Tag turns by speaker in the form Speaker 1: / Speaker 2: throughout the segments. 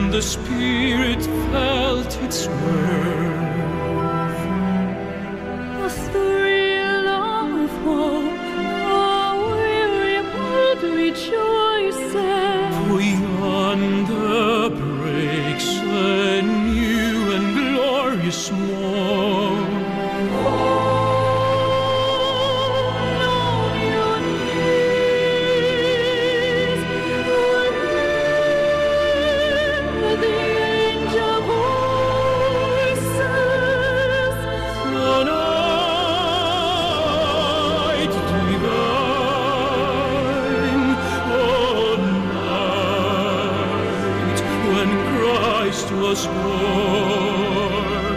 Speaker 1: the Spirit felt its worth.
Speaker 2: A thrill of hope, a weary world rejoices.
Speaker 1: For yonder breaks a new and glorious morn. Was born.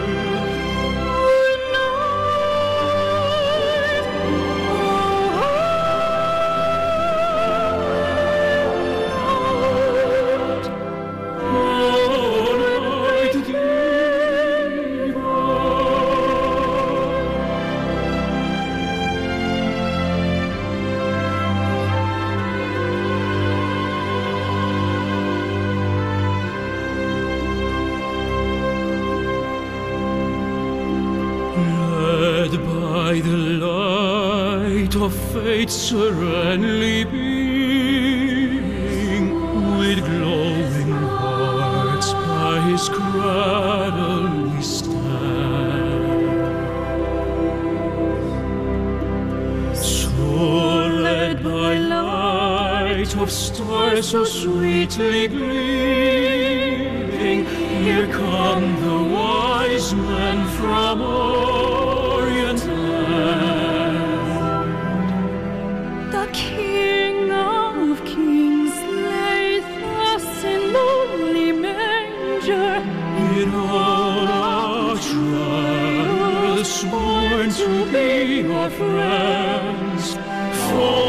Speaker 1: Led by the light of faith serenely beaming, with glowing hearts by his cradle we stand. So led by light of stars so sweetly gleaming, here come the wise men from Orient land.
Speaker 2: The King of Kings lay thus in lowly manger.
Speaker 1: In all our trials, born to be our friends. For